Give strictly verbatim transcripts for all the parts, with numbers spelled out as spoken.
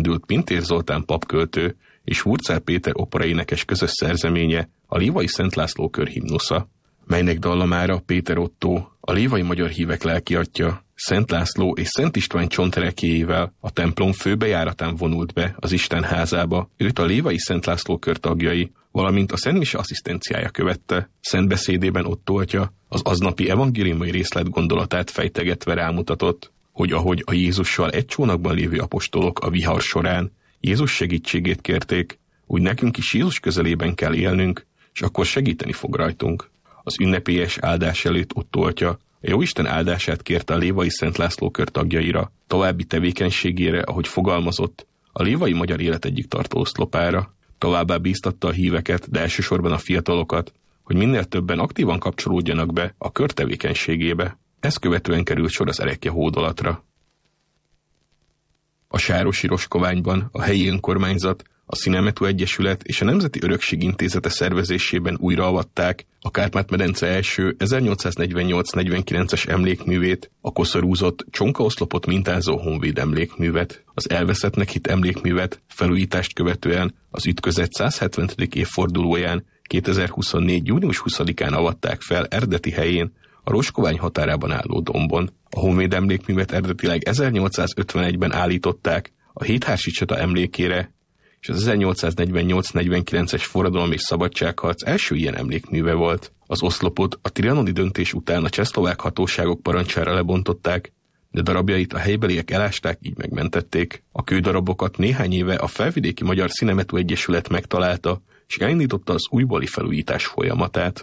kiderült Pintér Zoltán papköltő és Wurzel Péter operaénekes közös szerzeménye, a Lévai Szent László kör himnusza, melynek dallamára Péter Ottó, a lévai magyar hívek lelkiatya, Szent László és Szent István csonterekjével a templom főbejáratán vonult be az Isten házába, őt a Lévai Szent László kör tagjai, valamint a szentmise asszisztenciája követte. Szent beszédében Ottó atya az aznapi evangéliumai részlet gondolatát fejtegetve rámutatott, hogy ahogy a Jézussal egy csónakban lévő apostolok a vihar során Jézus segítségét kérték, úgy nekünk is Jézus közelében kell élnünk, és akkor segíteni fog rajtunk. Az ünnepélyes áldás előtt Ottó atya a Jóisten áldását kérte a Lévai Szent László kör tagjaira, további tevékenységére, ahogy fogalmazott, a lévai magyar élet egyik tartó oszlopára. Továbbá bíztatta a híveket, de elsősorban a fiatalokat, hogy minél többen aktívan kapcsolódjanak be a kör tevékenységébe. Ezt követően került sor az erekje hódolatra. A sárosi Roskoványban a helyi önkormányzat, a Cinemetú Egyesület és a Nemzeti Örökség Intézete szervezésében újraavatták a Kárpát-medence első ezernyolcszáznegyvennyolc negyvenkilences emlékművét, a koszorúzott, csonkaoszlopot mintázó honvéd emlékművet. Az elveszettnek hitt emlékművet felújítást követően az ütközet száz hetvenedik évfordulóján kétezer-huszonnégy. június huszadikán avatták fel eredeti helyén, a Roskovány határában álló dombon. A honvéd emlékművet eredetileg ezernyolcszázötvenegyben állították a héthársi csata emlékére, és az ezernyolcszáznegyvennyolc negyvenkilences forradalom és szabadságharc első ilyen emlékműve volt. Az oszlopot a trianoni döntés után a csehszlovák hatóságok parancsára lebontották, de darabjait a helybeliek elásták, így megmentették. A kődarabokat néhány éve a Felvidéki Magyar Cinemetú Egyesület megtalálta, és elindította az újbóli felújítás folyamatát.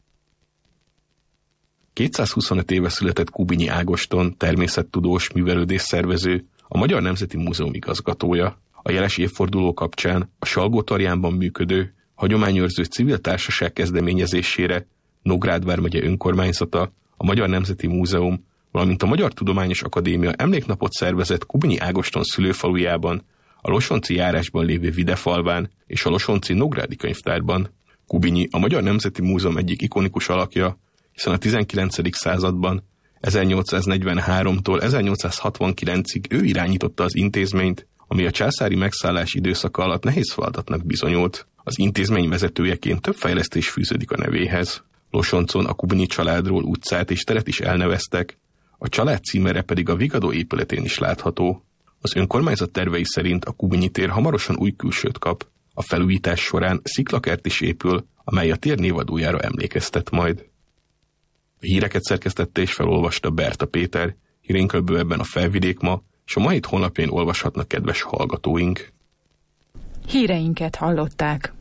kétszázhuszonöt éve született Kubinyi Ágoston, természettudós, művelődésszervező, a Magyar Nemzeti Múzeum igazgatója. A jeles évforduló kapcsán a Salgótarjánban működő, hagyományőrző civil társaság kezdeményezésére Nógrád vármegye önkormányzata, a Magyar Nemzeti Múzeum, valamint a Magyar Tudományos Akadémia emléknapot szervezett Kubinyi Ágoston szülőfalujában, a Losonci járásban lévő Videfalván és a Losonci Nógrádi könyvtárban. Kubinyi a Magyar Nemzeti Múzeum egyik ikonikus alakja, hiszen a tizenkilencedik században, ezernyolcszáznegyvenháromtól ezernyolcszázhatvankilencig ő irányította az intézményt, ami a császári megszállás időszaka alatt nehéz feladatnak bizonyult. Az intézmény vezetőjeként több fejlesztés fűződik a nevéhez. Losoncon a Kubinyi családról utcát és teret is elneveztek, a család címere pedig a Vigadó épületén is látható. Az önkormányzat tervei szerint a Kubinyi tér hamarosan új külsőt kap. A felújítás során sziklakert is épül, amely a tér névadójára emlékeztet majd. A híreket szerkesztette és felolvasta Berta Péter, hírénkről bővebben a Felvidék ma, és a mai honlapján olvashatnak kedves hallgatóink. Híreinket hallották.